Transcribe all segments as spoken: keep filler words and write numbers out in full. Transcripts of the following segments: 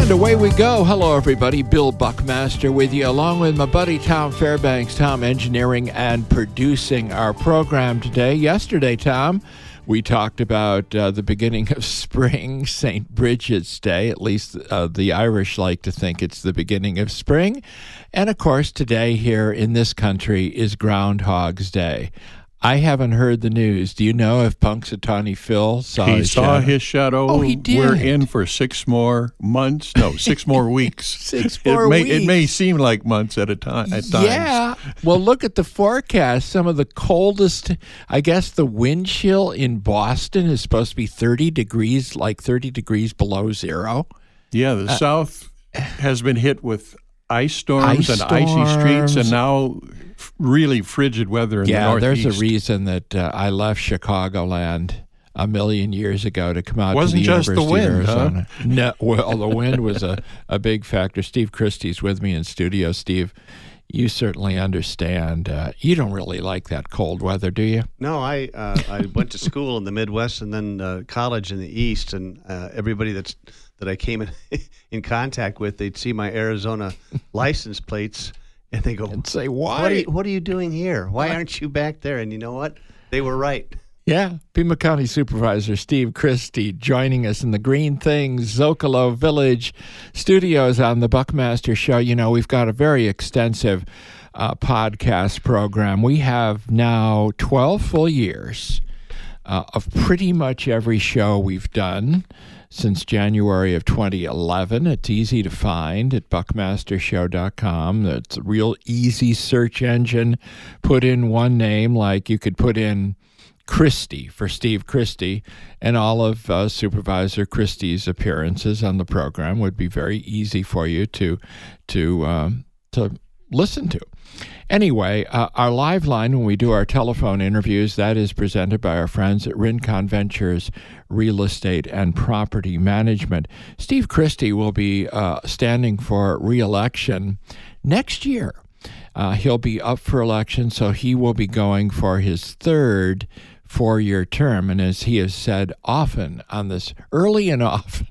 And away we go. Hello, everybody. Bill Buckmaster with you, along with my buddy Tom Fairbanks. Tom engineering and producing our program today. Yesterday, Tom, we talked about uh, the beginning of spring, Saint Bridget's Day. At least uh, the Irish like to think it's the beginning of spring. And, of course, today here in this country is Groundhog's Day. I haven't heard the news. Do you know if Punxsutawney Phil saw he his saw shadow? his shadow. Oh, he did. We're in for six more months. No, six more weeks. Six more it may, weeks. It may seem like months at a time. At times. Yeah. Well, look at the forecast. Some of the coldest, I guess the wind chill in Boston is supposed to be thirty degrees, like thirty degrees below zero. Yeah, the Uh, South has been hit with ice storms Ice and icy streets, storms. and now f- really frigid weather in Yeah, the Northeast. there's a reason that uh, I left Chicagoland a million years ago to come out Wasn't to the just the University wind, of huh? Arizona. No, well, the wind was a, a big factor. Steve Christie's with me in studio. Steve, you certainly understand. Uh, you don't really like that cold weather, do you? No, I uh, I went to school in the Midwest and then uh, college in the East, and uh, everybody that's that I came in, in contact with, they'd see my Arizona license plates, and they go, And say, why? What are you, what are you doing here? Why aren't you back there? And you know what? They were right. Yeah, Pima County Supervisor Steve Christie joining us in the Green Things Zocalo Village studios on the Buckmaster Show. You know, we've got a very extensive uh, podcast program. We have now twelve full years uh, of pretty much every show we've done since January of twenty eleven. It's easy to find at buckmaster show dot com. It's a real easy search engine. Put in one name, like you could put in Christie for Steve Christie, and all of uh, Supervisor Christie's appearances on the program would be very easy for you to to um, to listen to. Anyway, uh, our live line when we do our telephone interviews, that is presented by our friends at Rincon Ventures Real Estate and Property Management. Steve Christie will be uh, standing for re-election next year. Uh, he'll be up for election, so he will be going for his third four-year term. And as he has said often on this, early and often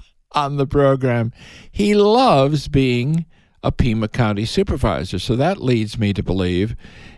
on the program, he loves being a Pima County supervisor. So that leads me to believe,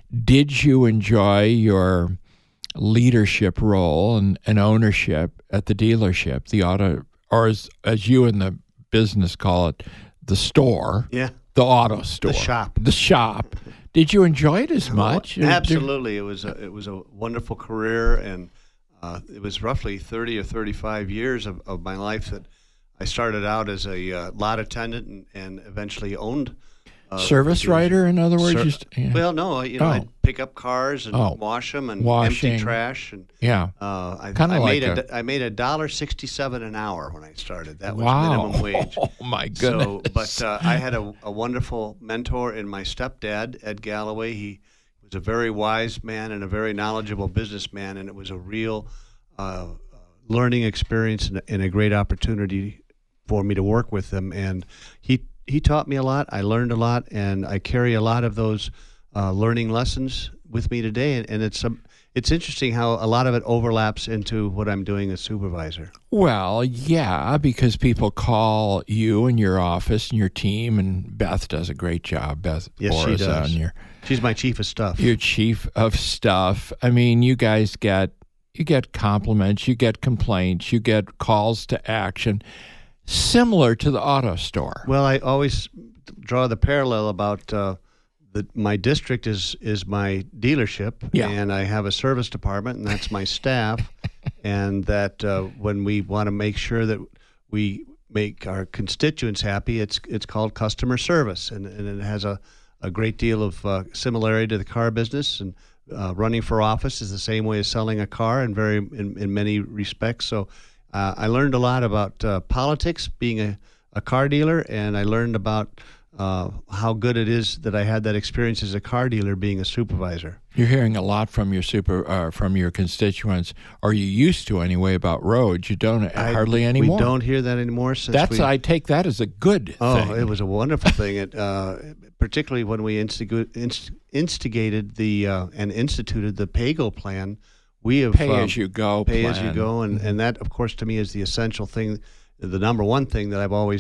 did you enjoy your leadership role and, and ownership at the dealership, the auto, or as, as you in the business call it, the store? Yeah. The auto store. The shop. The shop. Did you enjoy it as much? Absolutely. It was a, it was a wonderful career, and uh, it was roughly thirty or thirty-five years of, of my life that I started out as a uh, lot attendant and, and eventually owned. Uh, Service writer, in other words? Ser- just, yeah. Well, no, you know, Oh. I'd pick up cars and Oh. wash them and Washing. empty trash. And Yeah. uh, I, Kinda I like made a, a- I made a dollar sixty-seven an hour when I started. That was Wow. minimum wage. Oh, my goodness. So, but uh, I had a, a wonderful mentor in my stepdad, Ed Galloway. He was a very wise man and a very knowledgeable businessman, and it was a real uh, learning experience and, and a great opportunity for me to work with him. And he he taught me a lot. I learned a lot, and I carry a lot of those uh, learning lessons with me today. And, and it's um, it's interesting how a lot of it overlaps into what I'm doing as supervisor. Well, yeah, because people call you and your office and your team, and Beth does a great job. Beth Yes, she Borza, does. and your, She's my chief of stuff. your chief of stuff. I mean, you guys get you get compliments, you get complaints, you get calls to action, similar to the auto store. Well, I always draw the parallel about uh, the, my district is is my dealership, Yeah. and I have a service department, and that's my staff, and that uh, when we want to make sure that we make our constituents happy, it's it's called customer service, and, and it has a, a great deal of uh, similarity to the car business, and uh, running for office is the same way as selling a car in very in, in many respects. So uh, I learned a lot about uh, politics being a, a car dealer, and I learned about uh, how good it is that I had that experience as a car dealer being a supervisor. You're hearing a lot from your super uh, from your constituents, or you used to anyway, about roads. You don't I- hardly anymore. We don't hear that anymore since That's we, I take that as a good Oh, thing. it was a wonderful thing. It, uh, particularly when we instigu- inst- instigated the uh, and instituted the PAYGO plan. We have Pay um, as you go. pay plan. as you go, and, and that, of course, to me is the essential thing, the number one thing that I've always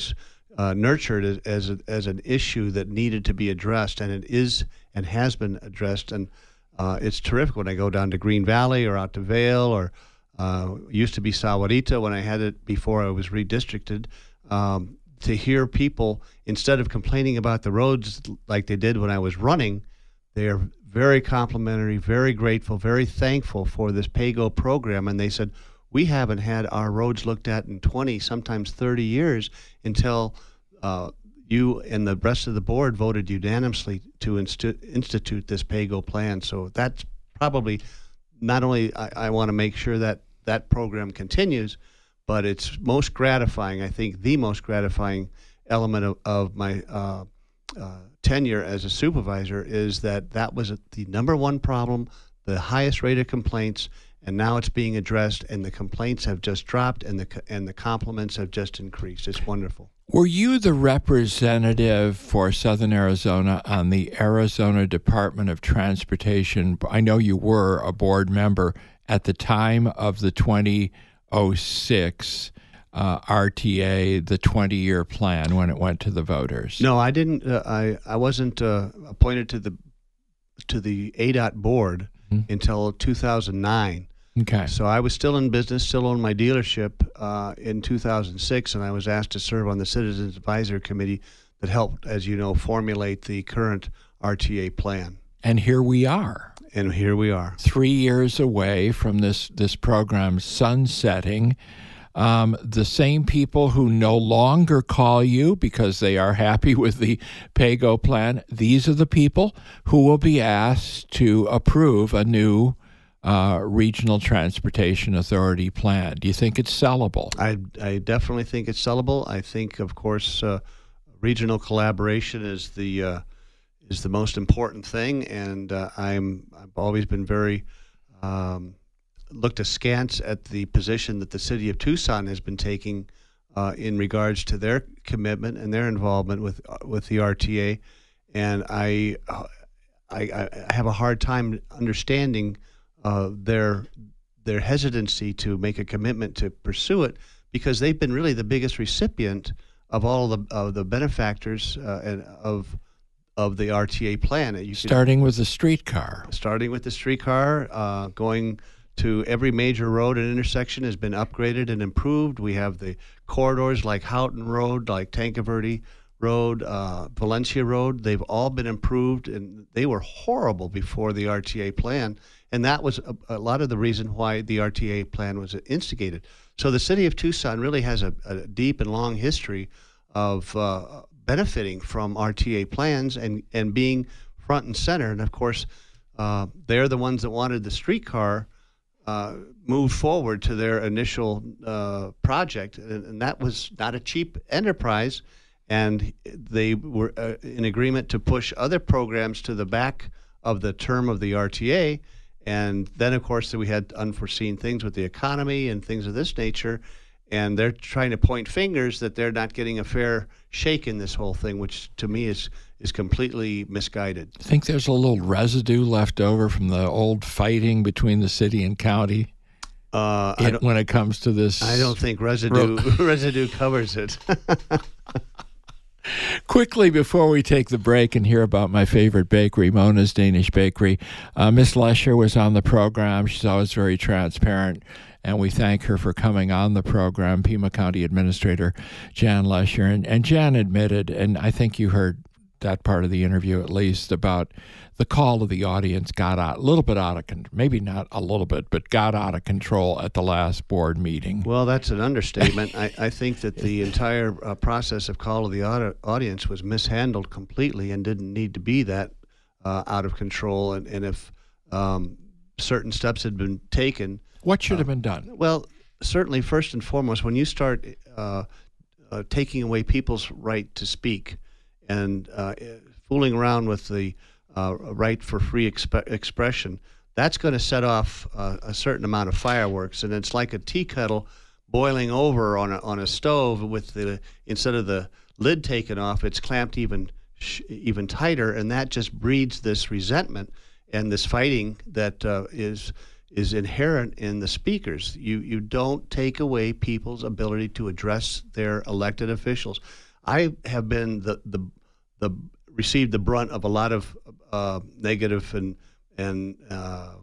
uh, nurtured as as, a, as an issue that needed to be addressed, and it is and has been addressed. And uh, it's terrific when I go down to Green Valley or out to Vail or uh, used to be Sahuarita when I had it before I was redistricted. Um, to hear people, instead of complaining about the roads like they did when I was running, they are very complimentary, very grateful, very thankful for this PAYGO program. And they said, we haven't had our roads looked at in twenty, sometimes thirty years until uh, you and the rest of the board voted unanimously to insti- institute this PAYGO plan. So that's probably not only I, I want to make sure that that program continues, but it's most gratifying, I think the most gratifying element of, of my uh, uh, tenure as a supervisor is that that was the number one problem, the highest rate of complaints, and now it's being addressed, and the complaints have just dropped, and the and the compliments have just increased. It's wonderful. Were you the representative for Southern Arizona on the Arizona Department of Transportation? I know you were a board member at the time of the twenty oh six uh, R T A, the twenty-year plan, when it went to the voters. No, I didn't. Uh, I I wasn't uh, appointed to the to the A D O T board mm-hmm. until two thousand nine. Okay. So I was still in business, still owned my dealership uh, in two thousand six, and I was asked to serve on the Citizens Advisory Committee that helped, as you know, formulate the current R T A plan. And here we are. And here we are. Three years away from this, this program sunsetting. Um, the same people who no longer call you because they are happy with the PAYGO plan, these are the people who will be asked to approve a new uh, Regional Transportation Authority plan. Do you think it's sellable? I, I definitely think it's sellable. I think, of course, uh, regional collaboration is the uh, is the most important thing, and uh, I'm I've always been very um, looked askance at the position that the city of Tucson has been taking uh, in regards to their commitment and their involvement with uh, with the R T A, and I uh, I, I have a hard time understanding uh, their their hesitancy to make a commitment to pursue it, because they've been really the biggest recipient of all the of the benefactors uh, and of of the R T A plan. You starting could, with the streetcar. Starting with the streetcar, uh, going to every major road and intersection has been upgraded and improved. We have the corridors like Houghton Road, like Tanqueverde Road, uh, Valencia Road. They've all been improved, and they were horrible before the R T A plan. And that was a, a lot of the reason why the R T A plan was instigated. So the city of Tucson really has a, a deep and long history of uh, benefiting from R T A plans and, and being front and center. And of course, uh, they're the ones that wanted the streetcar uh, moved forward to their initial uh, project. And, and that was not a cheap enterprise. And they were uh, in agreement to push other programs to the back of the term of the R T A. And then, of course, we had unforeseen things with the economy and things of this nature. And they're trying to point fingers that they're not getting a fair shake in this whole thing, which to me is is completely misguided. I think there's a little residue left over from the old fighting between the city and county uh, it, when it comes to this. I don't think residue residue covers it. Quickly, before we take the break and hear about my favorite bakery, Mona's Danish Bakery, uh, Miss Lesher was on the program. She's always very transparent, and we thank her for coming on the program, Pima County Administrator Jan Lesher. And, and Jan admitted, and I think you heard that part of the interview at least, about the call of the audience got out, a little bit out of control, maybe not a little bit, but got out of control at the last board meeting. Well, that's an understatement. I, I think that the entire uh, process of call of the audi- audience was mishandled completely and didn't need to be that uh, out of control. And, and if um, certain steps had been taken. What should uh, have been done? Well, certainly, first and foremost, when you start uh, uh, taking away people's right to speak and uh, fooling around with the uh, right for free exp- expression, that's going to set off uh, a certain amount of fireworks. And it's like a tea kettle boiling over on a, on a stove with the, instead of the lid taken off, it's clamped even sh- even tighter, and that just breeds this resentment and this fighting that uh, is is inherent in the speakers. You you don't take away people's ability to address their elected officials. I have been the the the received the brunt of a lot of uh, negative and and uh,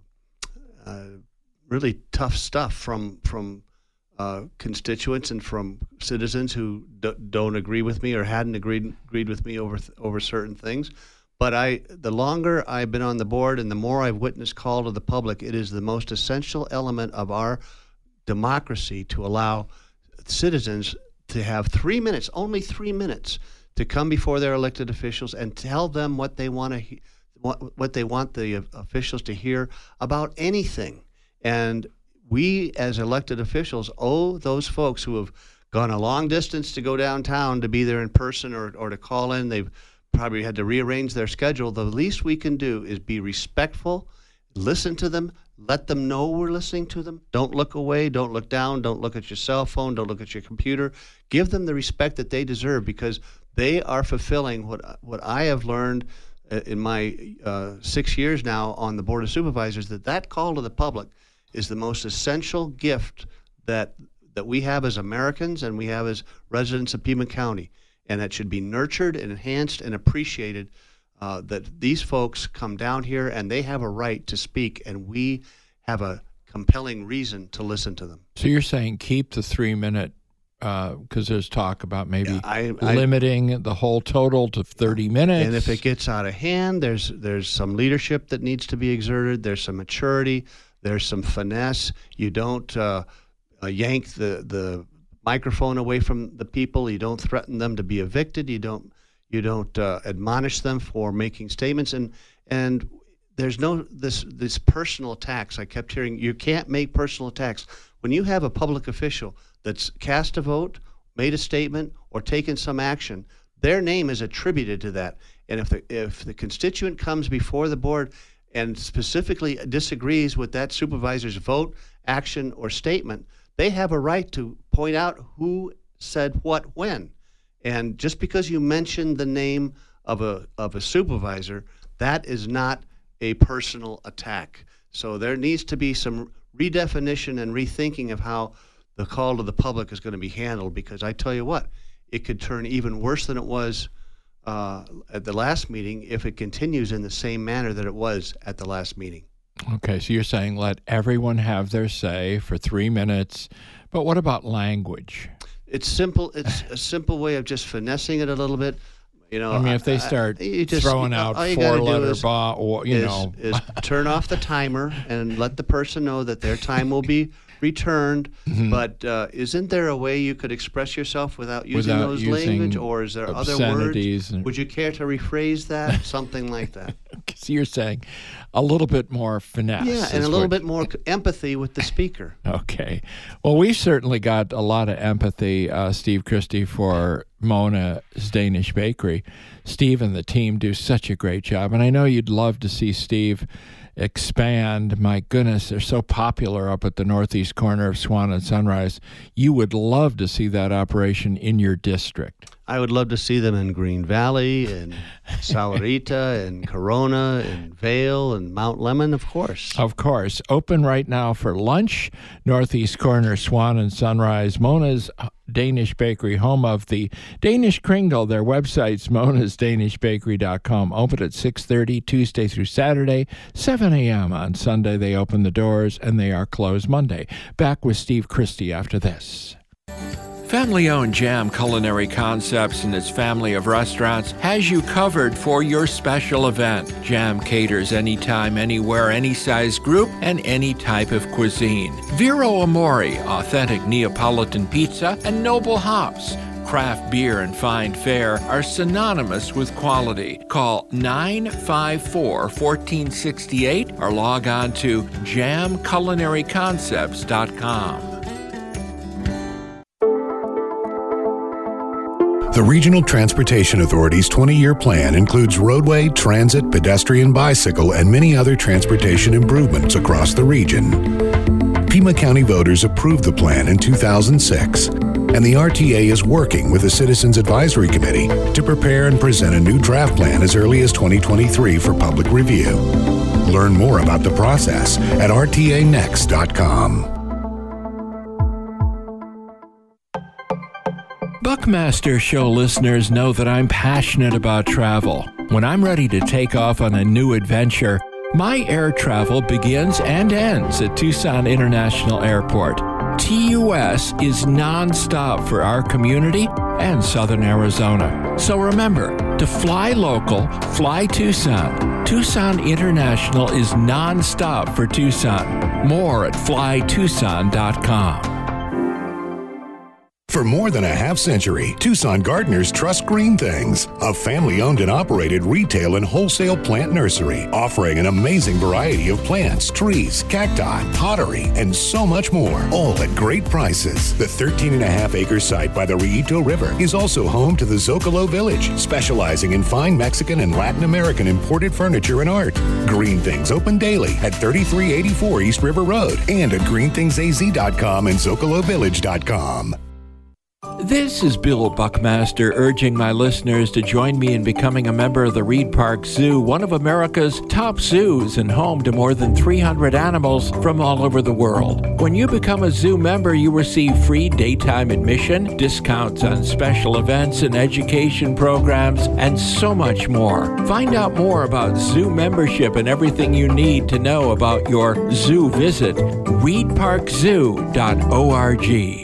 uh, really tough stuff from from uh, constituents and from citizens who d- don't agree with me or hadn't agreed agreed with me over th- over certain things. But I, the longer I've been on the board and the more I've witnessed call to the public, it is the most essential element of our democracy to allow citizens to have three minutes, only three minutes, to come before their elected officials and tell them what they want to, he- what, what they want the officials to hear about anything. And we, as elected officials, owe those folks who have gone a long distance to go downtown to be there in person or, or to call in. They've probably had to rearrange their schedule. The least we can do is be respectful, listen to them, let them know we're listening to them. Don't look away, don't look down, don't look at your cell phone, don't look at your computer. Give them the respect that they deserve, because they are fulfilling what what I have learned in my uh, six years now on the Board of Supervisors, that that call to the public is the most essential gift that that we have as Americans and we have as residents of Pima County. And that should be nurtured and enhanced and appreciated, uh, that these folks come down here and they have a right to speak, and we have a compelling reason to listen to them. So you're saying keep the three-minute, because uh, there's talk about maybe yeah, I, I, limiting the whole total to thirty minutes. And if it gets out of hand, there's there's some leadership that needs to be exerted. There's some maturity. There's some finesse. You don't uh, uh, yank the the microphone away from the people. You don't threaten them to be evicted. You don't you don't uh, admonish them for making statements. And and there's no this this personal attacks. I kept hearing you can't make personal attacks. When you have a public official that's cast a vote, made a statement, or taken some action, their name is attributed to that. And if the if the constituent comes before the board and specifically disagrees with that supervisor's vote, action, or statement, they have a right to point out who said what when. And just because you mention the name of a of a supervisor, that is not a personal attack. So there needs to be some redefinition and rethinking of how the call to the public is going to be handled, because I tell you what, it could turn even worse than it was uh, at the last meeting if it continues in the same manner that it was at the last meeting. Okay, so you're saying let everyone have their say for three minutes, but what about language? It's simple. It's a simple way of just finessing it a little bit. You know, I mean, if they start I, just, throwing you know, out four-letter ba, or you is, know, is turn off the timer and let the person know that their time will be returned. Mm-hmm. But uh, isn't there a way you could express yourself without using without those using language, or is there other words? And... Would you care to rephrase that? Something like that. So you're saying a little bit more finesse. Yeah, and a little what... bit more empathy with the speaker. Okay. Well, we've certainly got a lot of empathy, uh, Steve Christie, for Mona's Danish Bakery. Steve and the team do such a great job, and I know you'd love to see Steve expand. My goodness, they're so popular up at the northeast corner of Swan and Sunrise. You would love to see that operation in your district. I would love to see them in Green Valley, and Sahuarita, and Corona, and Vail, and Mount Lemmon, of course. Of course. Open right now for lunch. Northeast corner, Swan and Sunrise. Mona's Danish Bakery, home of the Danish Kringle. Their website's monas danish bakery dot com. Open at six thirty Tuesday through Saturday, seven a.m. on Sunday. They open the doors, and they are closed Monday. Back with Steve Christie after this. Family-owned Jam Culinary Concepts and its family of restaurants has you covered for your special event. Jam caters anytime, anywhere, any size group, and any type of cuisine. Vero Amore, authentic Neapolitan pizza, and Noble Hops. Craft beer and fine fare are synonymous with quality. Call nine five four, one four six eight or log on to jam culinary concepts dot com. The Regional Transportation Authority's twenty-year plan includes roadway, transit, pedestrian, bicycle, and many other transportation improvements across the region. Pima County voters approved the plan in two thousand six, and the R T A is working with the Citizens Advisory Committee to prepare and present a new draft plan as early as twenty twenty-three for public review. Learn more about the process at r t a next dot com. Buckmaster Show listeners know that I'm passionate about travel. When I'm ready to take off on a new adventure, my air travel begins and ends at Tucson International Airport. T U S is nonstop for our community and Southern Arizona. So remember, to fly local, fly Tucson. Tucson International is nonstop for Tucson. More at fly tucson dot com. For more than a half century, Tucson gardeners trust Green Things, a family-owned and operated retail and wholesale plant nursery, offering an amazing variety of plants, trees, cacti, pottery, and so much more, all at great prices. The thirteen and a half acre site by the Rillito River is also home to the Zocalo Village, specializing in fine Mexican and Latin American imported furniture and art. Green Things open daily at thirty-three eighty-four East River Road and at green things a z dot com and zocalo village dot com. This is Bill Buckmaster urging my listeners to join me in becoming a member of the Reed Park Zoo, one of America's top zoos and home to more than three hundred animals from all over the world. When you become a zoo member, you receive free daytime admission, discounts on special events and education programs, and so much more. Find out more about zoo membership and everything you need to know about your zoo visit. reed park zoo dot org.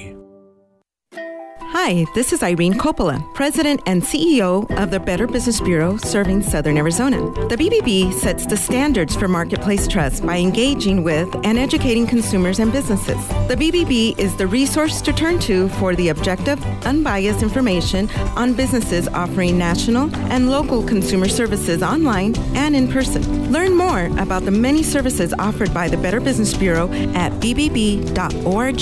Hi, this is Irene Coppola, President and C E O of the Better Business Bureau serving Southern Arizona. The B B B sets the standards for marketplace trust by engaging with and educating consumers and businesses. The B B B is the resource to turn to for the objective, unbiased information on businesses offering national and local consumer services online and in person. Learn more about the many services offered by the Better Business Bureau at b b b dot org.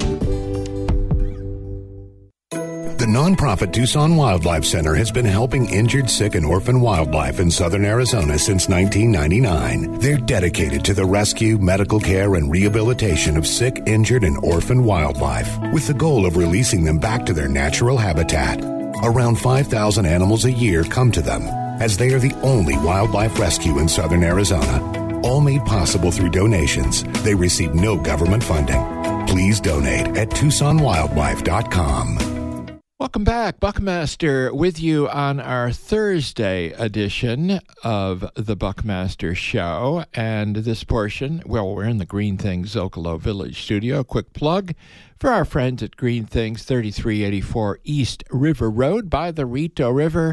The nonprofit Tucson Wildlife Center has been helping injured, sick, and orphan wildlife in southern Arizona since nineteen ninety-nine. They're dedicated to the rescue, medical care, and rehabilitation of sick, injured, and orphan wildlife, with the goal of releasing them back to their natural habitat. Around five thousand animals a year come to them, as they are the only wildlife rescue in southern Arizona. All made possible through donations. They receive no government funding. Please donate at tucson wildlife dot com. Welcome back. Buckmaster with you on our Thursday edition of the Buckmaster Show. And this portion, well, we're in the Green Things Zocalo Village studio. Quick plug for our friends at Green Things, thirty-three eighty-four East River Road by the Rillito River.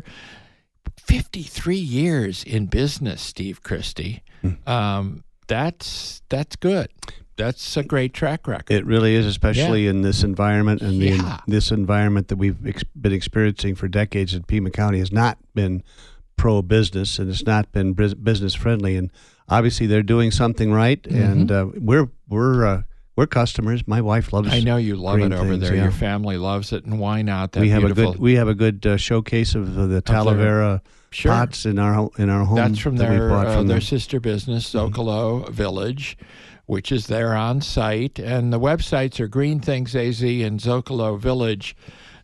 fifty-three years in business, Steve Christie. Mm. Um, that's that's good. That's a great track record. It really is, especially yeah. in this environment, and yeah. the, this environment that we've ex- been experiencing for decades in Pima County has not been pro-business, and it's not been business friendly. And obviously, they're doing something right, mm-hmm. and uh, we're we're uh, we're customers. My wife loves. I know you love Green it over Things, there. yeah. Your family loves it, and why not? That we have beautiful... a good we have a good uh, showcase of the, the Talavera sure. pots in our in our home. That's from that their we bought uh, from their them. sister business, Zocalo mm-hmm. Village, which is there on site. And the websites are Green Things A Z and zocalo village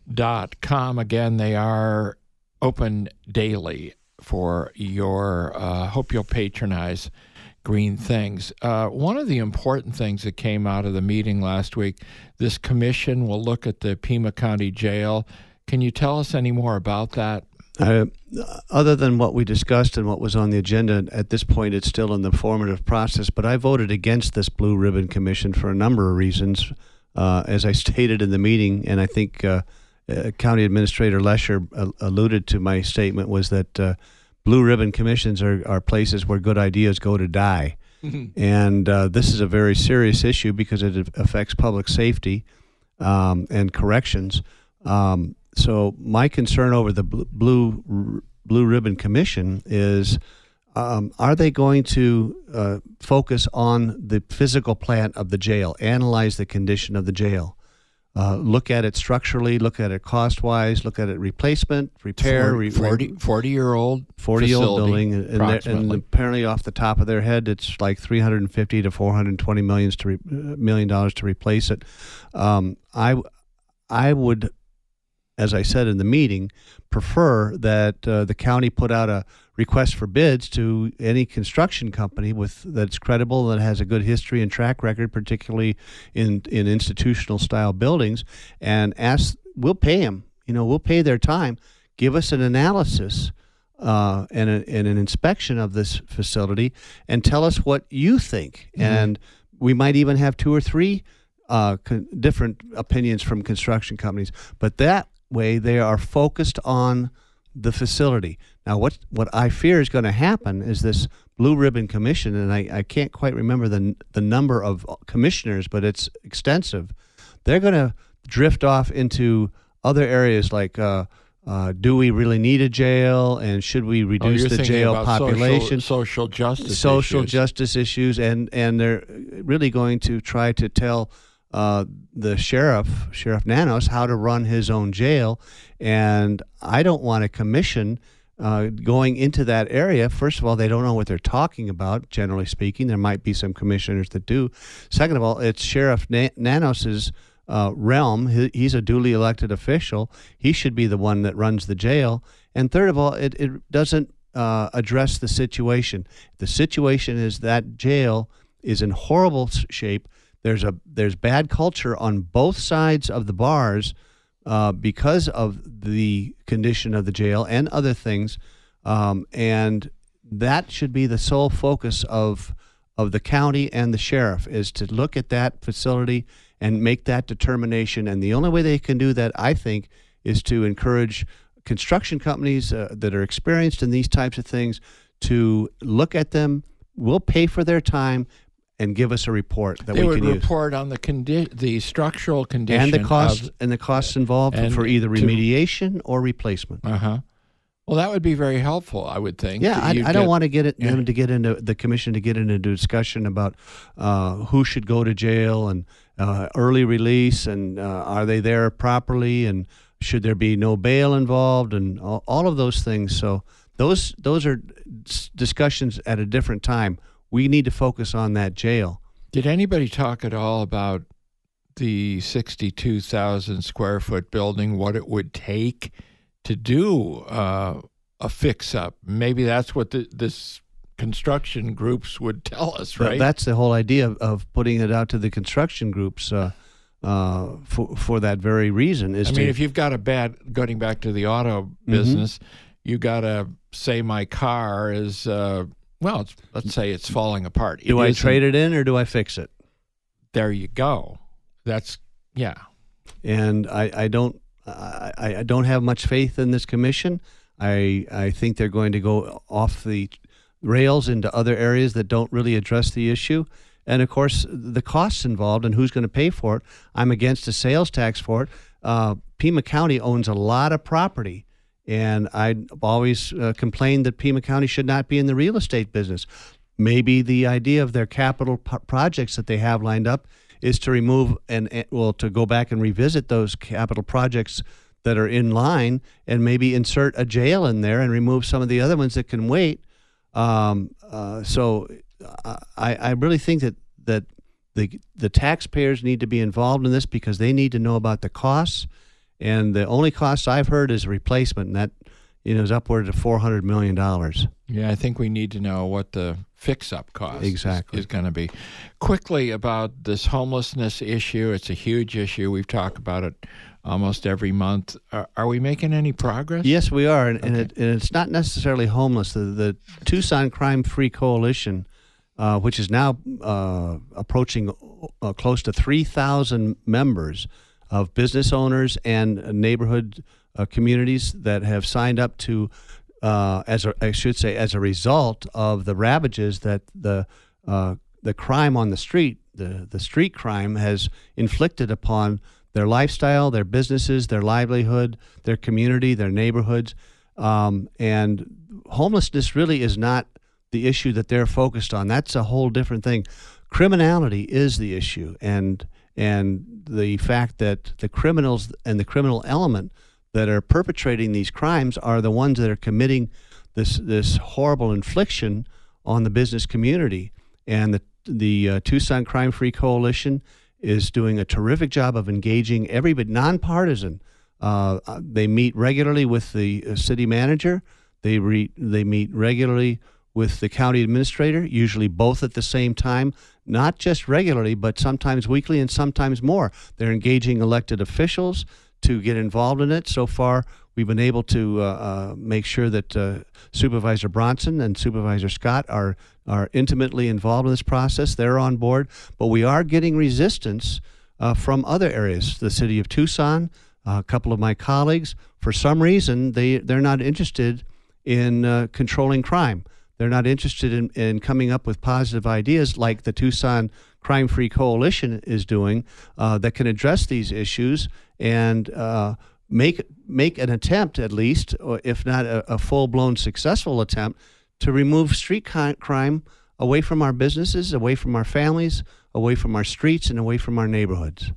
dot com. Again, they are open daily for your, uh, hope you'll patronize Green Things. Uh, one of the important things that came out of the meeting last week, this commission will look at the Pima County Jail. Can you tell us any more about that? Uh, other than what we discussed and what was on the agenda, at this point it's still in the formative process, but I voted against this Blue Ribbon Commission for a number of reasons. Uh, as I stated in the meeting, and I think uh, uh, County Administrator Lesher uh, alluded to my statement, was that uh, Blue Ribbon Commissions are, are places where good ideas go to die. Mm-hmm. And uh, this is a very serious issue because it affects public safety um, and corrections. Um, So my concern over the Blue Blue Ribbon Commission is, um, are they going to uh, focus on the physical plant of the jail, analyze the condition of the jail, uh, look at it structurally, look at it cost-wise, look at it replacement, repair, forty, forty-year-old forty-year-old building, and, and, and apparently off the top of their head, it's like three hundred fifty to four hundred twenty millions to re, million dollars to replace it. Um, I I would, as I said in the meeting, prefer that uh, the county put out a request for bids to any construction company with that's credible, that has a good history and track record, particularly in, in institutional style buildings, and ask, we'll pay them, you know, we'll pay their time. Give us an analysis uh, and, a, and an inspection of this facility, and tell us what you think. Mm-hmm. And we might even have two or three uh, con- different opinions from construction companies. But that way, they are focused on the facility. Now, what what I fear is going to happen is this Blue Ribbon Commission, and I, I can't quite remember the the number of commissioners, but it's extensive. They're going to drift off into other areas like, uh, uh, do we really need a jail, and should we reduce oh, the jail population? Social, social justice social issues. justice issues, and and they're really going to try to tell uh, the sheriff, Sheriff Nanos, how to run his own jail. And I don't want a commission uh, going into that area. First of all, they don't know what they're talking about, generally speaking. There might be some commissioners that do. Second of all, it's Sheriff Na- Nanos's uh, realm. He, he's a duly elected official. He should be the one that runs the jail. And third of all, it, it doesn't uh, address the situation. The situation is that jail is in horrible shape. There's a there's bad culture on both sides of the bars uh, because of the condition of the jail and other things, um, and that should be the sole focus of of the county and the sheriff, is to look at that facility and make that determination. And the only way they can do that, I think, is to encourage construction companies uh, that are experienced in these types of things to look at them. We'll pay for their time and give us a report that they we would can report use. on the condi- the structural condition and the costs of, and the costs involved for either remediation to, or replacement. Uh huh. Well, that would be very helpful, I would think. Yeah, I, I don't get, want to get it yeah. them to get into the commission to get into a discussion about uh, who should go to jail and uh, early release, and uh, are they there properly, and should there be no bail involved, and all, all of those things. So those those are discussions at a different time. We need to focus on that jail. Did anybody talk at all about the sixty-two thousand square foot building, what it would take to do uh, a fix-up? Maybe that's what the, this construction groups would tell us, right? Well, that's the whole idea of, of putting it out to the construction groups uh, uh, for, for that very reason. Is I to, mean, if you've got a bad, going back to the auto business, mm-hmm. you got to say my car is... Uh, Well, it's, let's say it's falling apart. Do it I trade it in or do I fix it? There you go. That's, yeah. And I, I don't I, I don't have much faith in this commission. I I think they're going to go off the rails into other areas that don't really address the issue. And, of course, the costs involved and who's going to pay for it. I'm against a sales tax for it. Uh, Pima County owns a lot of property. And I've always uh, complained that Pima County should not be in the real estate business. Maybe the idea of their capital p- projects that they have lined up is to remove and, and, well, to go back and revisit those capital projects that are in line and maybe insert a jail in there and remove some of the other ones that can wait. Um, uh, so I, I really think that, that the the taxpayers need to be involved in this because they need to know about the costs. And the only cost I've heard is replacement, and that, you know, is upward of four hundred million dollars. Yeah, I think we need to know what the fix-up cost exactly. is, is going to be. Quickly about this homelessness issue. It's a huge issue. We've talked about it almost every month. Are, are we making any progress? Yes, we are, and, okay. and, it, and it's not necessarily homeless. The, the Tucson Crime-Free Coalition, uh, which is now uh, approaching uh, close to three thousand members of business owners and neighborhood uh, communities that have signed up to, uh, as a, I should say, as a result of the ravages that the uh, the crime on the street, the, the street crime, has inflicted upon their lifestyle, their businesses, their livelihood, their community, their neighborhoods. Um, and homelessness really is not the issue that they're focused on. That's a whole different thing. Criminality is the issue, and and the fact that the criminals and the criminal element that are perpetrating these crimes are the ones that are committing this this horrible infliction on the business community. And the the uh, Tucson Crime-Free Coalition is doing a terrific job of engaging everybody, nonpartisan. Uh, they meet regularly with the uh, city manager. They re, they meet regularly with the county administrator, usually both at the same time, not just regularly, but sometimes weekly and sometimes more. They're engaging elected officials to get involved in it. So far, we've been able to uh, uh, make sure that uh, Supervisor Bronson and Supervisor Scott are are intimately involved in this process. They're on board, but we are getting resistance uh, from other areas. The city of Tucson, uh, a couple of my colleagues, for some reason, they, they're not interested in uh, controlling crime. They're not interested in, in coming up with positive ideas like the Tucson Crime-Free Coalition is doing uh, that can address these issues and uh, make make an attempt, at least, or if not a, a full-blown successful attempt, to remove street crime away from our businesses, away from our families, away from our streets, and away from our neighborhoods.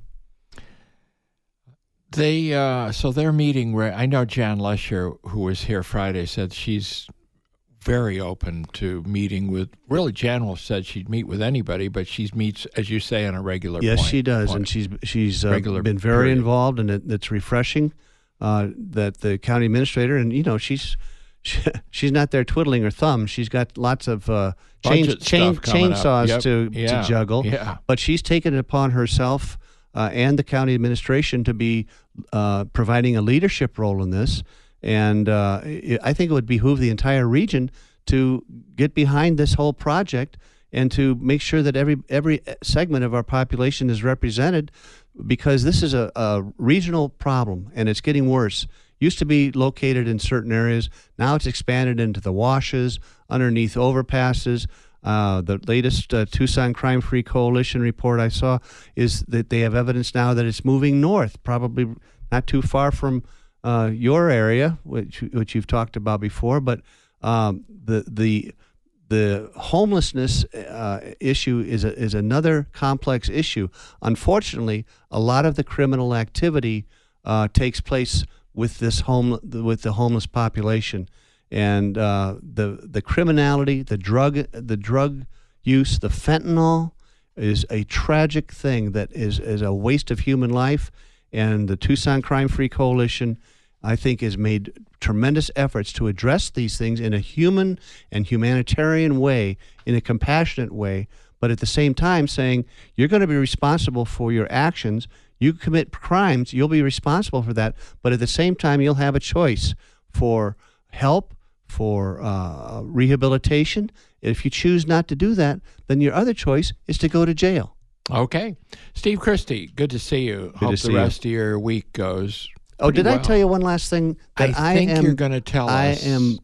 They uh, so they're meeting where I know Jan Lesher, who was here Friday, said she's very open to meeting with. Really, Jan said she'd meet with anybody, but she meets, as you say, on a regular. Yes, point, she does, point, and she's she's uh, been very period. involved, and it, it's refreshing uh, that the county administrator, and you know, she's she, she's not there twiddling her thumbs. She's got lots of uh, chain, chain, chainsaws yep. to yeah. to juggle, yeah. but she's taken it upon herself uh, and the county administration to be uh, providing a leadership role in this. And uh, I think it would behoove the entire region to get behind this whole project and to make sure that every every segment of our population is represented, because this is a, a regional problem and it's getting worse. Used to be located in certain areas. Now it's expanded into the washes, underneath overpasses. Uh, the latest uh, Tucson Crime-Free Coalition report I saw is that they have evidence now that it's moving north, probably not too far from Uh, your area, which which you've talked about before, but um, the the the homelessness uh, issue is a, is another complex issue. Unfortunately, a lot of the criminal activity uh, takes place with this home with the homeless population, and uh, the the criminality, the drug the drug use, the fentanyl is a tragic thing that is is a waste of human life. And the Tucson Crime-Free Coalition, I think, has made tremendous efforts to address these things in a human and humanitarian way, in a compassionate way, but at the same time saying, you're going to be responsible for your actions. You commit crimes, you'll be responsible for that, but at the same time, you'll have a choice for help, for uh, rehabilitation. If you choose not to do that, then your other choice is to go to jail. Okay. Steve Christie, good to see you. Good Hope to see the rest you. of your week goes Oh, did well. I tell you one last thing? That I think I am, you're going to tell I us. I am.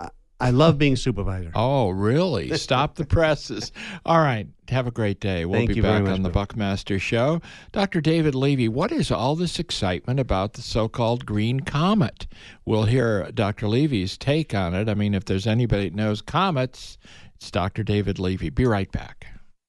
I love being supervisor. Oh, really? Stop the presses. All right. Have a great day. We'll Thank be you very back much, on the Bill. Buckmaster Show. Doctor David Levy, what is all this excitement about the so-called green comet? We'll hear Doctor Levy's take on it. I mean, if there's anybody that knows comets, it's Doctor David Levy. Be right back.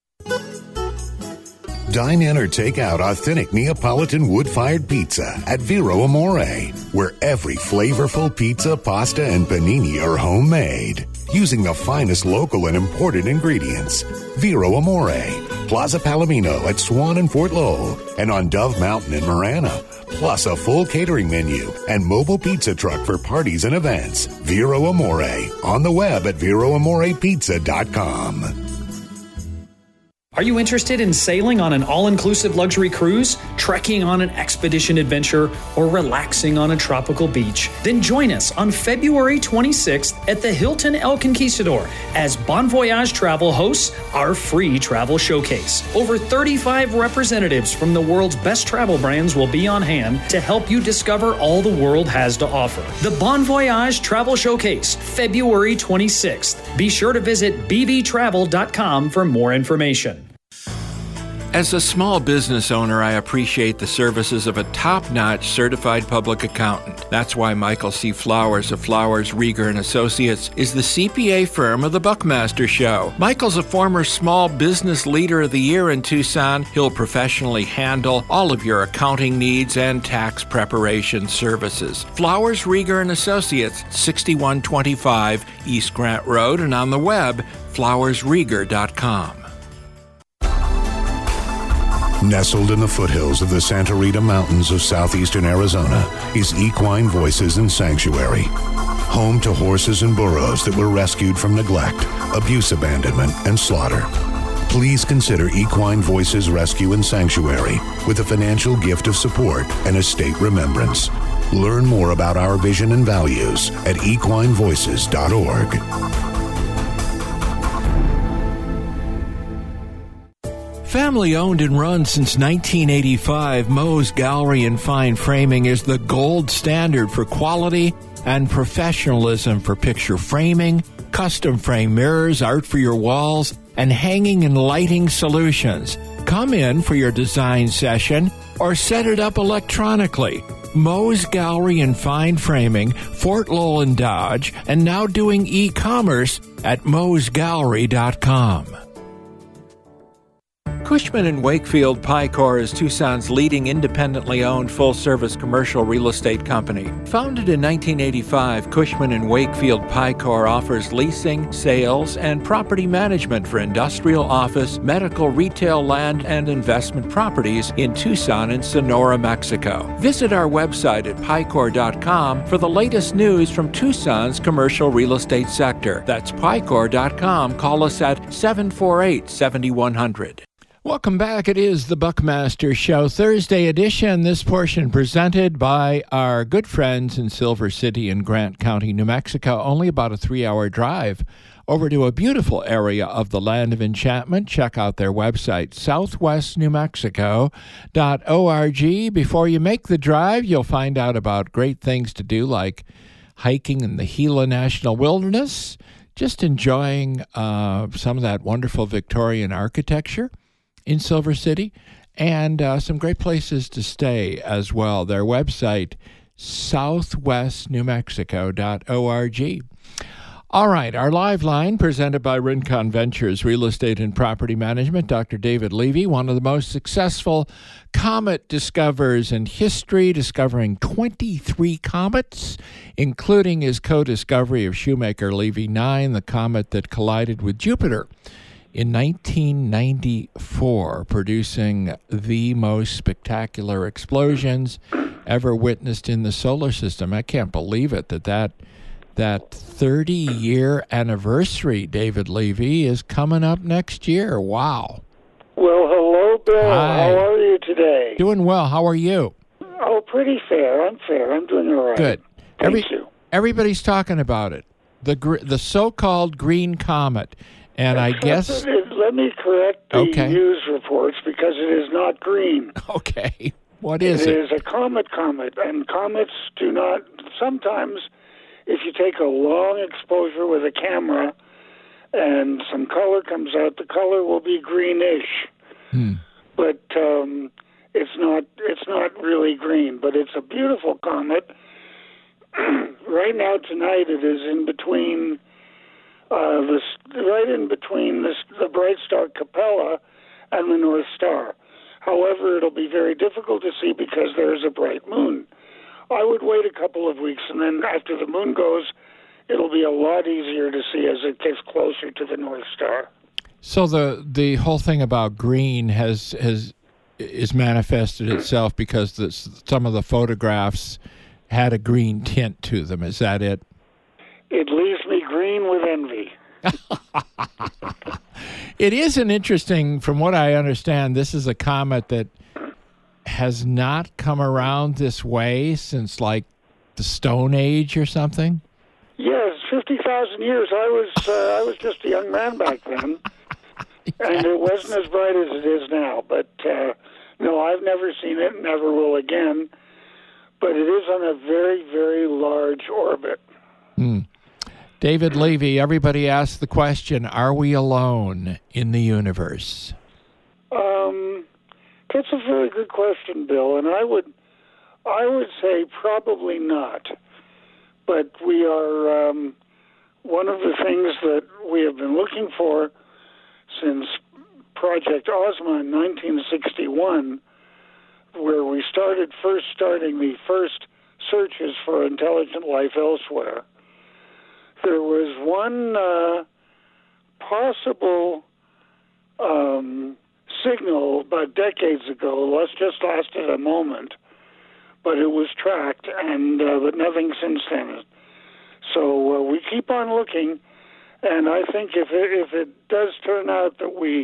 Dine in or take out authentic Neapolitan wood-fired pizza at Vero Amore, where every flavorful pizza, pasta, and panini are homemade, using the finest local and imported ingredients. Vero Amore, Plaza Palomino at Swan and Fort Lowell, and on Dove Mountain in Marana, plus a full catering menu and mobile pizza truck for parties and events. Vero Amore, on the web at vero amore pizza dot com. Are you interested in sailing on an all-inclusive luxury cruise, trekking on an expedition adventure, or relaxing on a tropical beach? Then join us on February twenty-sixth at the Hilton El Conquistador as Bon Voyage Travel hosts our free travel showcase. Over thirty-five representatives from the world's best travel brands will be on hand to help you discover all the world has to offer. The Bon Voyage Travel Showcase, February twenty-sixth. Be sure to visit b v travel dot com for more information. As a small business owner, I appreciate the services of a top-notch certified public accountant. That's why Michael C. Flowers of Flowers, Rieger and Associates is the C P A firm of the Buckmaster Show. Michael's a former Small Business Leader of the Year in Tucson. He'll professionally handle all of your accounting needs and tax preparation services. Flowers, Rieger and Associates, sixty-one twenty-five East Grant Road, and on the web, flowers rieger dot com. Nestled in the foothills of the Santa Rita Mountains of southeastern Arizona is Equine Voices and Sanctuary, home to horses and burros that were rescued from neglect, abuse abandonment, and slaughter. please consider Equine Voices Rescue and Sanctuary with a financial gift of support and estate remembrance. Learn more about our vision and values at equine voices dot org. Family owned and run since nineteen eighty-five, Moe's Gallery and Fine Framing is the gold standard for quality and professionalism for picture framing, custom frame mirrors, art for your walls, and hanging and lighting solutions. Come in for your design session or set it up electronically. Moe's Gallery and Fine Framing, Fort Lowell and Dodge, and now doing e-commerce at moes gallery dot com. Cushman and Wakefield Picor is Tucson's leading independently owned full-service commercial real estate company. Founded in nineteen eighty-five, Cushman and Wakefield Picor offers leasing, sales, and property management for industrial, office, medical, retail, land, and investment properties in Tucson and Sonora, Mexico. Visit our website at picor dot com for the latest news from Tucson's commercial real estate sector. That's picor dot com. Call us at seven four eight, seven one zero zero. Welcome back. It is the Buckmaster Show, Thursday edition. This portion presented by our good friends in Silver City in Grant County, New Mexico. Only about a three-hour drive over to a beautiful area of the Land of Enchantment. Check out their website, southwest new mexico dot org. Before you make the drive, you'll find out about great things to do like hiking in the Gila National Wilderness, just enjoying uh, some of that wonderful Victorian architecture in Silver City, and uh, some great places to stay as well. Their website, southwest new mexico dot org. All right, our live line presented by Rincon Ventures Real Estate and Property Management. Doctor David Levy, one of the most successful comet discoverers in history, discovering twenty-three comets, including his co-discovery of Shoemaker-Levy nine, the comet that collided with Jupiter in nineteen ninety-four, producing the most spectacular explosions ever witnessed in the solar system. I can't believe it that that, that thirty-year anniversary, David Levy, is coming up next year. Wow. Well, hello, Bill. Hi. How are you today? Doing well. How are you? Oh, pretty fair. I'm fair. I'm doing all right. Good. Thank Every, you. Everybody's talking about it. The gr- the so-called green comet. And I guess... Let me correct the okay. news reports because it is not green. Okay. What is it? it? It is a comet comet, and comets do not... Sometimes, if you take a long exposure with a camera and some color comes out, the color will be greenish. Hmm. But um, it's not it's not really green, but it's a beautiful comet. Right now, tonight, it is in between... Uh, this, right in between this, the bright star Capella and the North Star. However, it'll be very difficult to see because there's a bright moon. I would wait a couple of weeks, and then after the moon goes, it'll be a lot easier to see as it gets closer to the North Star. So the the whole thing about green has has is manifested itself because the, some of the photographs had a green tint to them. Is that it? It leaves me green with envy. It is an interesting, from what I understand, this is a comet that has not come around this way since like the Stone Age or something. Yes, fifty thousand years. I was uh, I was just a young man back then, and it wasn't as bright as it is now. But uh, no, I've never seen it, never will again. But it is on a very, very large orbit. Hmm. David Levy, everybody asks the question, are we alone in the universe? Um, that's a very good question, Bill, and I would I would say probably not. But we are, um, one of the things that we have been looking for since Project Ozma in nineteen sixty-one, where we started first starting the first searches for intelligent life elsewhere. There was one uh, possible um, signal about decades ago. Let's just lasted a moment, but it was tracked, and uh, but nothing since then. So uh, we keep on looking, and I think if it, if it does turn out that we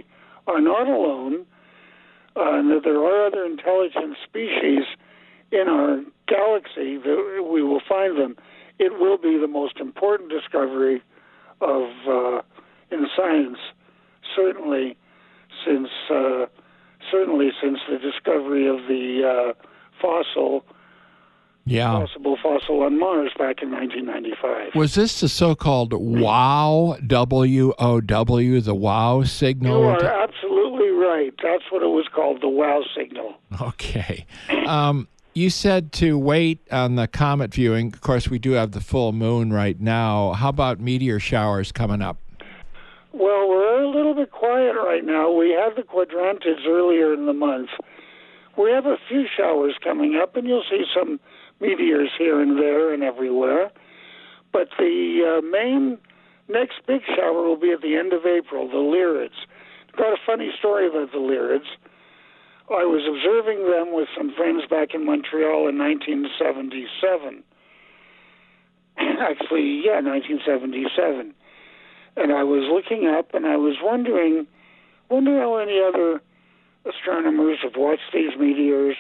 are not alone, uh, and that there are other intelligent species in our galaxy, that we will find them, it will be the most important discovery of uh, in science, certainly since uh, certainly since the discovery of the uh, fossil, yeah. possible fossil on Mars back in nineteen ninety-five. Was this the so-called WOW, W O W, the WOW signal? You are absolutely right. That's what it was called, the WOW signal. Okay. Um, you said to wait on the comet viewing. Of course, we do have the full moon right now. How about meteor showers coming up? Well, we're a little bit quiet right now. We had the quadrantids earlier in the month. We have a few showers coming up, and you'll see some meteors here and there and everywhere. But the uh, main next big shower will be at the end of April, the Lyrids. Got a funny story about the Lyrids. I was observing them with some friends back in Montreal in nineteen seventy-seven. Actually, yeah, nineteen seventy-seven. And I was looking up, and I was wondering, wonder how any other astronomers have watched these meteors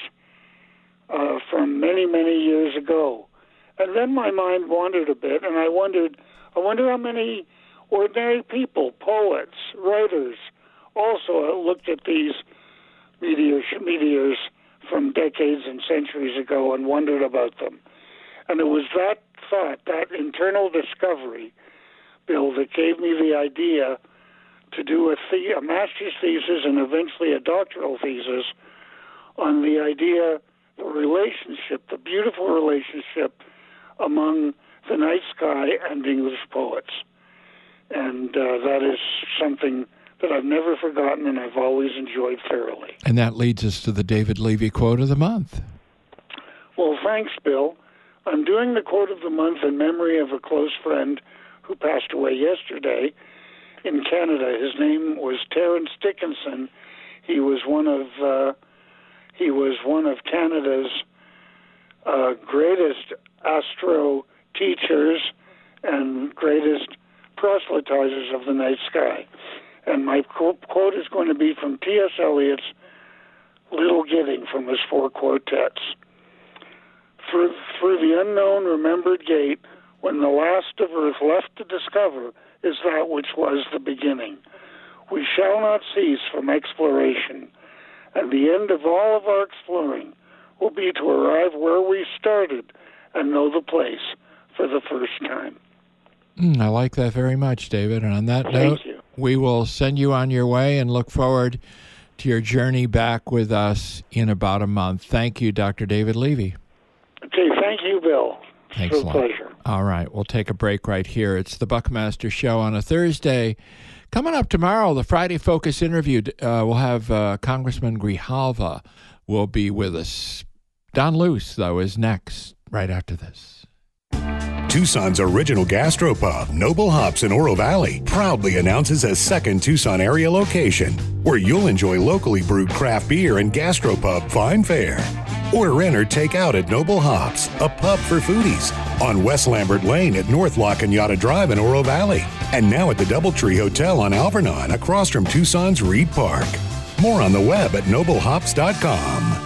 uh, from many, many years ago. And then my mind wandered a bit, and I wondered, I wonder how many ordinary people, poets, writers, also looked at these meteors, meteors from decades and centuries ago and wondered about them. And it was that thought, that internal discovery, Bill, that gave me the idea to do a, the- a master's thesis and eventually a doctoral thesis on the idea, the relationship, the beautiful relationship among the night sky and English poets. And uh, that is something that I've never forgotten and I've always enjoyed thoroughly. And that leads us to the David Levy quote of the month. Well, thanks, Bill. I'm doing the quote of the month in memory of a close friend who passed away yesterday in Canada. His name was Terence Dickinson. He was one of uh, he was one of Canada's uh, greatest astro teachers and greatest proselytizers of the night sky. And my quote is going to be from T S Eliot's Little Gidding, from his four quartets. Through, through the unknown remembered gate, when the last of earth left to discover is that which was the beginning. We shall not cease from exploration, and the end of all of our exploring will be to arrive where we started and know the place for the first time. Mm, I like that very much, David. And on that Thank note, you. we will send you on your way and look forward to your journey back with us in about a month. Thank you, Doctor David Levy. Okay, thank you, Bill. Thanks it's a a lot. pleasure. All right, we'll take a break right here. It's the Buckmaster Show on a Thursday. Coming up tomorrow, the Friday Focus interview, uh, we'll have uh, Congressman Grijalva will be with us. Don Luce, though, is next, right after this. Tucson's original gastropub, Noble Hops in Oro Valley, proudly announces a second Tucson area location where you'll enjoy locally brewed craft beer and gastropub fine fare. Order in or take out at Noble Hops, a pub for foodies, on West Lambert Lane at North La Cañada Drive in Oro Valley, and now at the Doubletree Hotel on Alvernon across from Tucson's Reed Park. More on the web at noble hops dot com.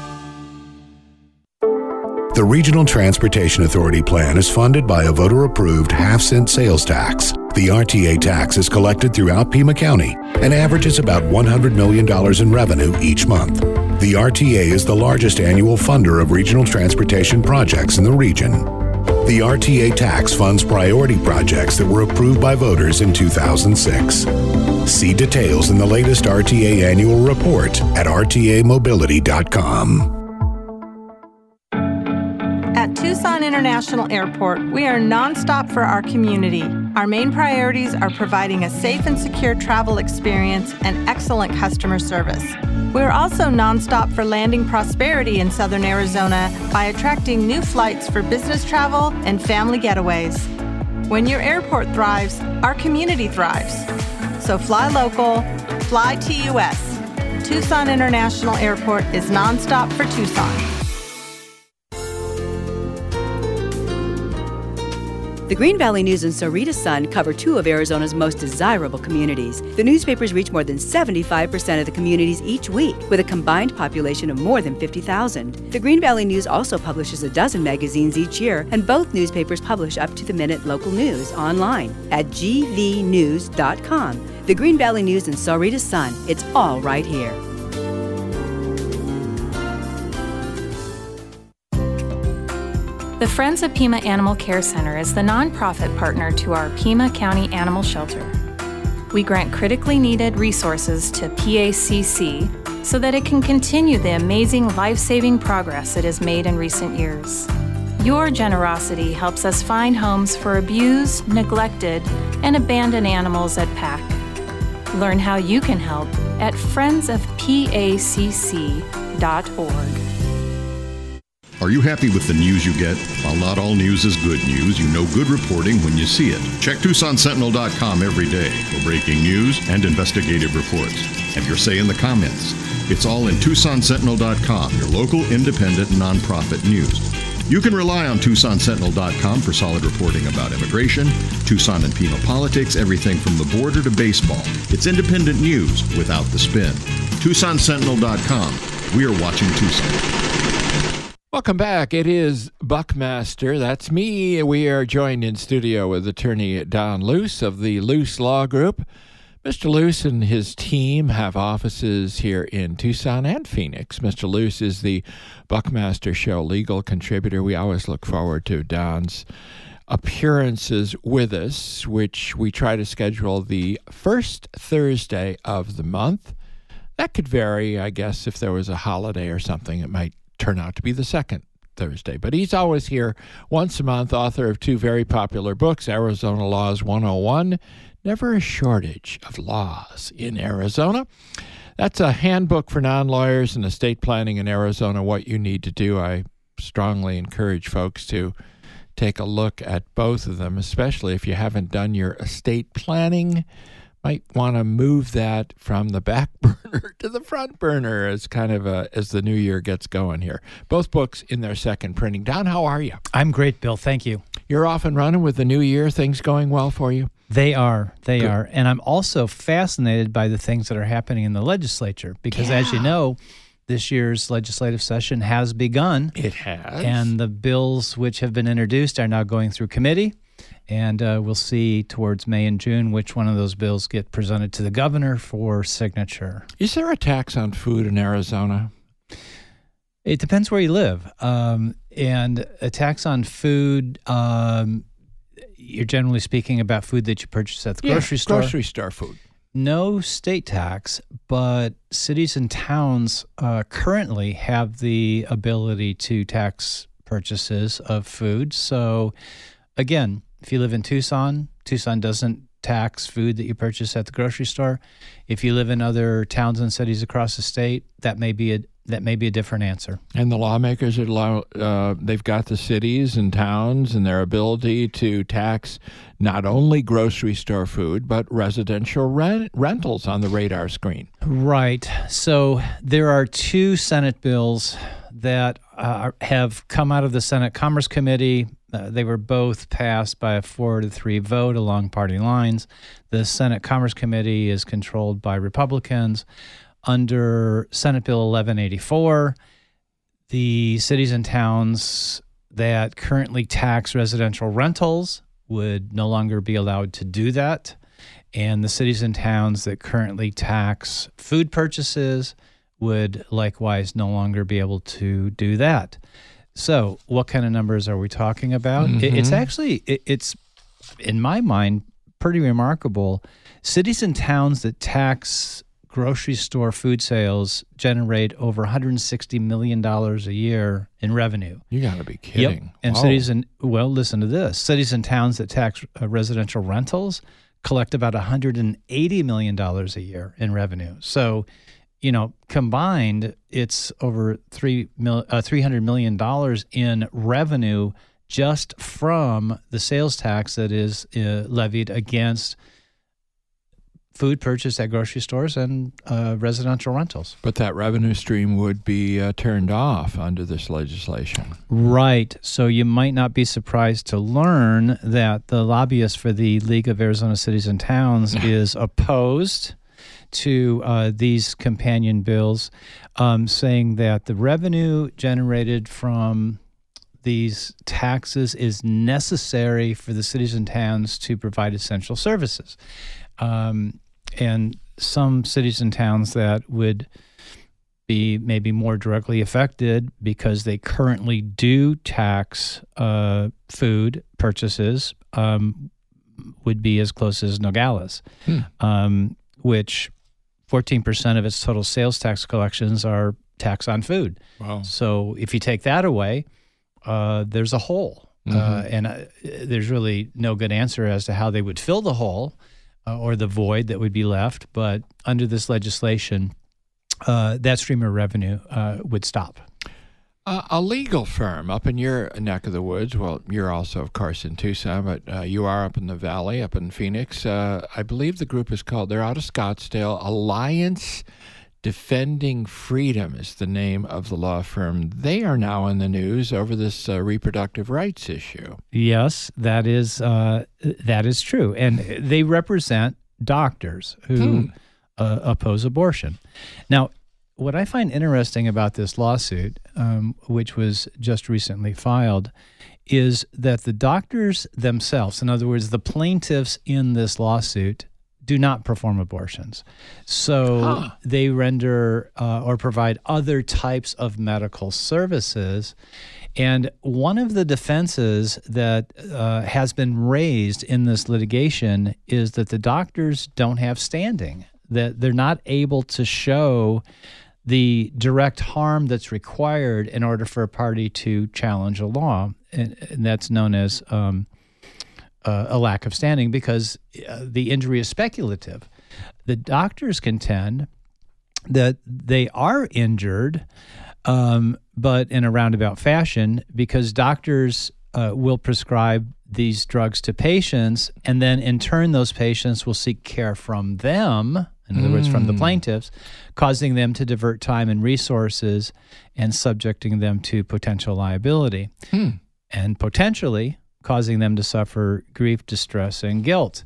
The Regional Transportation Authority plan is funded by a voter-approved half-cent sales tax. The R T A tax is collected throughout Pima County and averages about one hundred million dollars in revenue each month. The R T A is the largest annual funder of regional transportation projects in the region. The R T A tax funds priority projects that were approved by voters in two thousand six. See details in the latest R T A annual report at r t a mobility dot com. At Tucson International Airport, we are nonstop for our community. Our main priorities are providing a safe and secure travel experience and excellent customer service. We're also nonstop for landing prosperity in Southern Arizona by attracting new flights for business travel and family getaways. When your airport thrives, our community thrives. So fly local, fly T U S. Tucson International Airport is nonstop for Tucson. The Green Valley News and Sarita Sun cover two of Arizona's most desirable communities. The newspapers reach more than seventy-five percent of the communities each week, with a combined population of more than fifty thousand. The Green Valley News also publishes a dozen magazines each year, and both newspapers publish up-to-the-minute local news online at g v news dot com. The Green Valley News and Sarita Sun, it's all right here. The Friends of Pima Animal Care Center is the nonprofit partner to our Pima County Animal Shelter. We grant critically needed resources to P A C C so that it can continue the amazing life-saving progress it has made in recent years. Your generosity helps us find homes for abused, neglected, and abandoned animals at P A C. Learn how you can help at friends of P A C C dot org. Are you happy with the news you get? While not all news is good news, you know good reporting when you see it. Check Tucson Sentinel dot com every day for breaking news and investigative reports. Have your say in the comments. It's all in Tucson Sentinel dot com, your local independent nonprofit news. You can rely on Tucson Sentinel dot com for solid reporting about immigration, Tucson and Pima politics, everything from the border to baseball. It's independent news without the spin. Tucson Sentinel dot com. We are watching Tucson. Welcome back. It is Buckmaster. That's me. We are joined in studio with attorney Don Luce of the Luce Law Group. Mister Luce and his team have offices here in Tucson and Phoenix. Mister Luce is the Buckmaster Show legal contributor. We always look forward to Don's appearances with us, which we try to schedule the first Thursday of the month. That could vary, I guess, if there was a holiday or something. It might turn out to be the second Thursday. But he's always here once a month, author of two very popular books, Arizona Laws one oh one, Never a Shortage of Laws in Arizona. That's a handbook for non-lawyers in estate planning in Arizona, what you need to do. I strongly encourage folks to take a look at both of them, especially if you haven't done your estate planning. Might want to move that from the back burner to the front burner as kind of a, as the new year gets going here. Both books in their second printing. Don, how are you? I'm great, Bill. Thank you. You're off and running with the new year. Things going well for you? They are. They Good. are. And I'm also fascinated by the things that are happening in the legislature because, yeah. as you know, this year's legislative session has begun. It has. And the bills which have been introduced are now going through committee. And uh, we'll see towards May and June which one of those bills get presented to the governor for signature. Is there a tax on food in Arizona? It depends where you live. Um, and a tax on food, um, you're generally speaking about food that you purchase at the yeah, grocery store. grocery store food. No state tax, but cities and towns uh, currently have the ability to tax purchases of food. So, again, if you live in Tucson, Tucson doesn't tax food that you purchase at the grocery store. If you live in other towns and cities across the state, that may be a that may be a different answer. And the lawmakers allow uh, they've got the cities and towns and their ability to tax not only grocery store food but residential rent, rentals on the radar screen. Right. So there are two Senate bills that uh, have come out of the Senate Commerce Committee. Uh, they were both passed by a four to three vote along party lines. The Senate Commerce Committee is controlled by Republicans. Under Senate Bill eleven eighty-four, the cities and towns that currently tax residential rentals would no longer be allowed to do that. And the cities and towns that currently tax food purchases would likewise no longer be able to do that. So what kind of numbers are we talking about? Mm-hmm. It, it's actually, it, it's, in my mind, pretty remarkable. Cities and towns that tax grocery store food sales generate over one hundred sixty million dollars a year in revenue. You got to be kidding. Yep. And Whoa. cities and, well, listen to this. Cities and towns that tax uh, residential rentals collect about one hundred eighty million dollars a year in revenue. So, you know, combined, it's over three mil, uh, three hundred million dollars in revenue just from the sales tax that is uh, levied against food purchased at grocery stores and uh, residential rentals. But that revenue stream would be uh, turned off under this legislation. Right. So you might not be surprised to learn that the lobbyist for the League of Arizona Cities and Towns is opposed to uh, these companion bills, um, saying that the revenue generated from these taxes is necessary for the cities and towns to provide essential services. Um, and some cities and towns that would be maybe more directly affected because they currently do tax uh, food purchases um, would be as close as Nogales, hmm. um, which fourteen percent of its total sales tax collections are tax on food. Wow. So if you take that away, uh, there's a hole. Mm-hmm. Uh, and uh, there's really no good answer as to how they would fill the hole uh, or the void that would be left. But under this legislation, uh, that stream of revenue uh, would stop. Uh, a legal firm up in your neck of the woods, well, you're also, of course, in Tucson, but uh, you are up in the valley, up in Phoenix. Uh, I believe the group is called, they're out of Scottsdale, Alliance Defending Freedom is the name of the law firm. They are now in the news over this uh, reproductive rights issue. Yes, that is uh, that is true. And they represent doctors who hmm. uh, oppose abortion. Now, what I find interesting about this lawsuit, um, which was just recently filed, is that the doctors themselves, in other words, the plaintiffs in this lawsuit, do not perform abortions. So huh. they render uh, or provide other types of medical services. And one of the defenses that uh, has been raised in this litigation is that the doctors don't have standing, that they're not able to show the direct harm that's required in order for a party to challenge a law. And, and that's known as um, uh, a lack of standing because uh, the injury is speculative. The doctors contend that they are injured, um, but in a roundabout fashion, because doctors uh, will prescribe these drugs to patients, and then in turn those patients will seek care from them, in other mm. words, from the plaintiffs, causing them to divert time and resources and subjecting them to potential liability, hmm. and potentially causing them to suffer grief, distress, and guilt.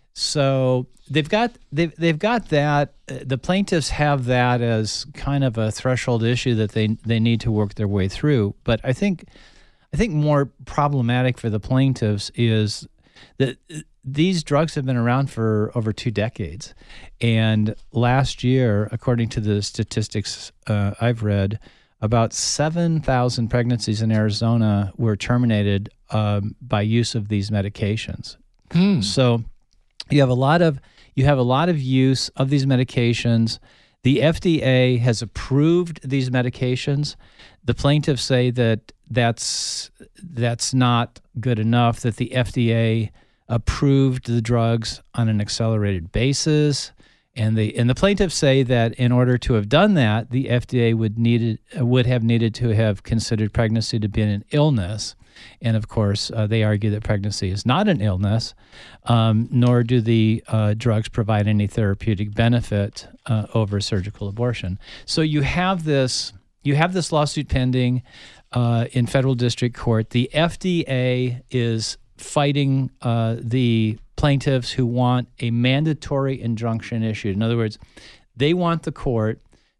So they've got they've they've got that. The plaintiffs have that as kind of a threshold issue that they they need to work their way through. But I think I think more problematic for the plaintiffs is that these drugs have been around for over two decades. And last year, according to the statistics uh, I've read, about seven thousand pregnancies in Arizona were terminated um, by use of these medications. Hmm. So you have a lot of you have a lot of use of these medications. The F D A has approved these medications. The plaintiffs say that that's that's not good enough, that the F D A approved the drugs on an accelerated basis. And the and the plaintiffs say that in order to have done that, the F D A would needed would have needed to have considered pregnancy to be an illness. And of course, uh, they argue that pregnancy is not an illness, um, nor do the uh, drugs provide any therapeutic benefit uh, over surgical abortion. So you have this you have this lawsuit pending uh, in federal district court. The F D A is fighting uh, the plaintiffs who want a mandatory injunction issued. In other words, they want the court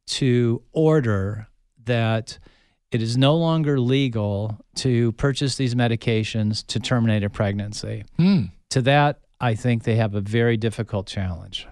to order that it is no longer legal to purchase these medications to terminate a pregnancy. Hmm. To that, I think they have a very difficult challenge.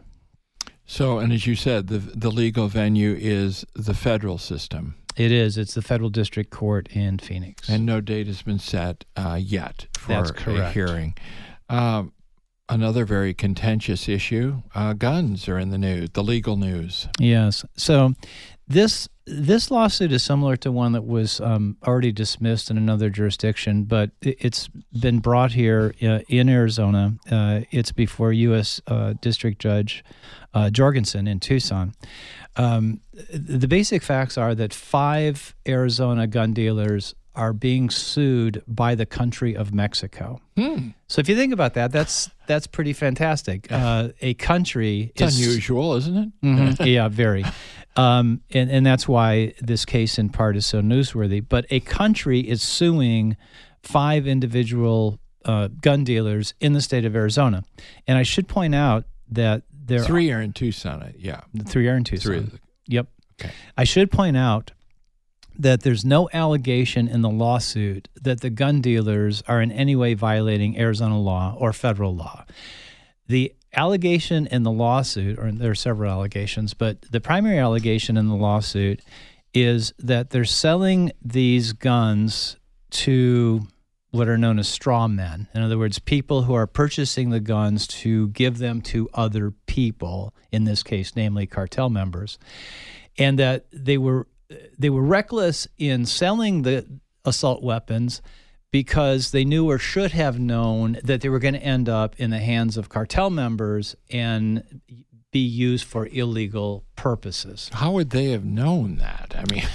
So, and as you said, the the legal venue is the federal system. It is. It's the federal district court in Phoenix. And no date has been set uh, yet for That's correct. a hearing. Um, another very contentious issue, uh, guns are in the news, the legal news. Yes. So this this lawsuit is similar to one that was um, already dismissed in another jurisdiction, but it's been brought here uh, in Arizona. Uh, it's before U S Uh, District Judge uh, Jorgensen in Tucson. Um, the basic facts are that five Arizona gun dealers are being sued by the country of Mexico. Hmm. So if you think about that, that's that's pretty fantastic. Uh, a country It's is unusual, isn't it? Mhm. Yeah, very. Um, and, and that's why this case in part is so newsworthy. But a country is suing five individual uh, gun dealers in the state of Arizona. And I should point out that there Three are, are in Tucson, yeah. three are in Tucson. Three of the- Yep. Okay. I should point out that there's no allegation in the lawsuit that the gun dealers are in any way violating Arizona law or federal law. The allegation in the lawsuit, or there are several allegations, but the primary allegation in the lawsuit is that they're selling these guns to what are known as straw men. In other words, people who are purchasing the guns to give them to other people, in this case, namely cartel members, and that they were they were reckless in selling the assault weapons because they knew or should have known that they were going to end up in the hands of cartel members and be used for illegal purposes. How would they have known that? I mean,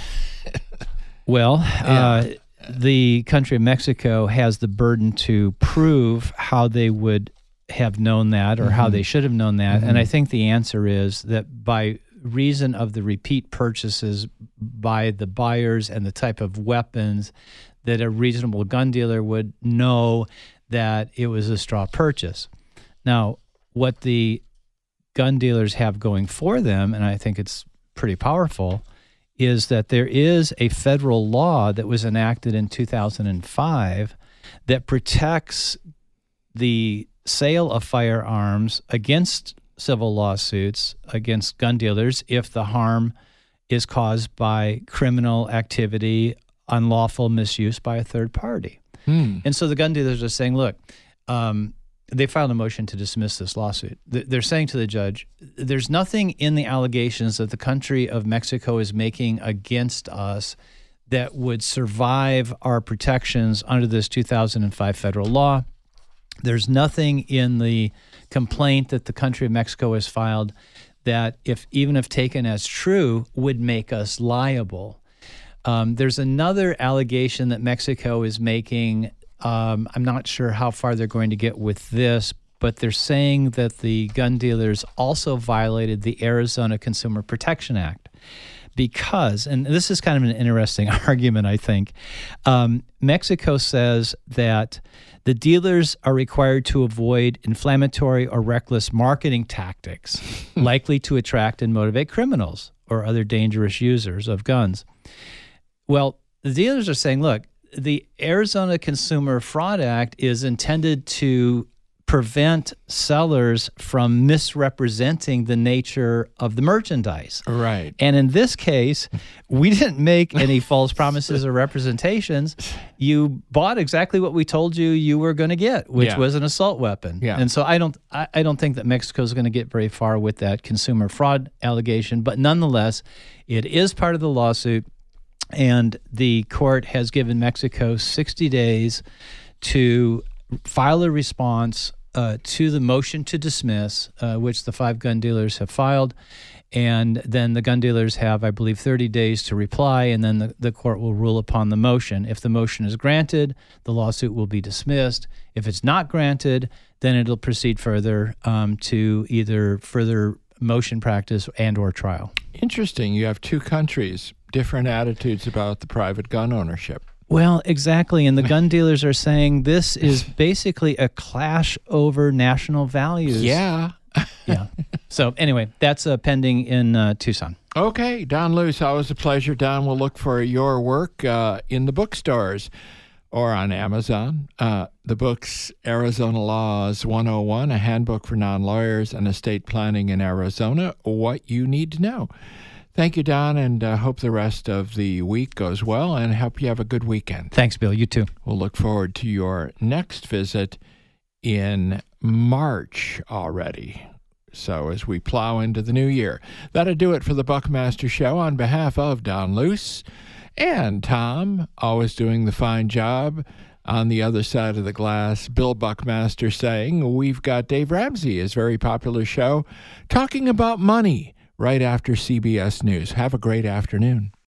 well, Yeah. uh, the country of Mexico has the burden to prove how they would have known that or how Mhm. they should have known that. Mhm. And I think the answer is that by reason of the repeat purchases by the buyers and the type of weapons, that a reasonable gun dealer would know that it was a straw purchase. Now, what the gun dealers have going for them, and I think it's pretty powerful, is that there is a federal law that was enacted in two thousand five that protects the sale of firearms against civil lawsuits against gun dealers if the harm is caused by criminal activity, unlawful misuse by a third party. Hmm. And so the gun dealers are saying, look, um, they filed a motion to dismiss this lawsuit. They're saying to the judge, there's nothing in the allegations that the country of Mexico is making against us that would survive our protections under this two thousand five federal law. There's nothing in the complaint that the country of Mexico has filed that, if even if taken as true, would make us liable. Um, there's another allegation that Mexico is making. Um, I'm not sure how far they're going to get with this, but they're saying that the gun dealers also violated the Arizona Consumer Protection Act because, and this is kind of an interesting argument, I think, um, Mexico says that the dealers are required to avoid inflammatory or reckless marketing tactics likely to attract and motivate criminals or other dangerous users of guns. Well, the dealers are saying, look, the Arizona Consumer Fraud Act is intended to prevent sellers from misrepresenting the nature of the merchandise. Right. And in this case, we didn't make any false promises or representations. You bought exactly what we told you you were going to get, which Yeah. was an assault weapon. Yeah. And so I don't I, I don't think that Mexico is going to get very far with that consumer fraud allegation, but nonetheless, it is part of the lawsuit. And the court has given Mexico sixty days to file a response uh, to the motion to dismiss, uh, which the five gun dealers have filed. And then the gun dealers have, I believe, thirty days to reply, and then the, the court will rule upon the motion. If the motion is granted, the lawsuit will be dismissed. If it's not granted, then it'll proceed further um, to either further motion practice and or trial. Interesting. You have two countries, different attitudes about the private gun ownership. Well, exactly. And the gun dealers are saying this is basically a clash over national values. Yeah. Yeah. So anyway, that's uh, pending in uh, Tucson. Okay, Don Luce, always a pleasure. Don, we'll look for your work uh, in the bookstores or on Amazon. Uh, the books, Arizona Laws one oh one, A Handbook for Non-Lawyers and Estate Planning in Arizona, What You Need to Know. Thank you, Don, and uh, hope the rest of the week goes well, and hope you have a good weekend. Thanks, Bill. You too. We'll look forward to your next visit in March already. So as we plow into the new year. That'll do it for the Buckmaster Show. On behalf of Don Luce and Tom, always doing the fine job on the other side of the glass, Bill Buckmaster saying, we've got Dave Ramsey, his very popular show, talking about money right after C B S News. Have a great afternoon.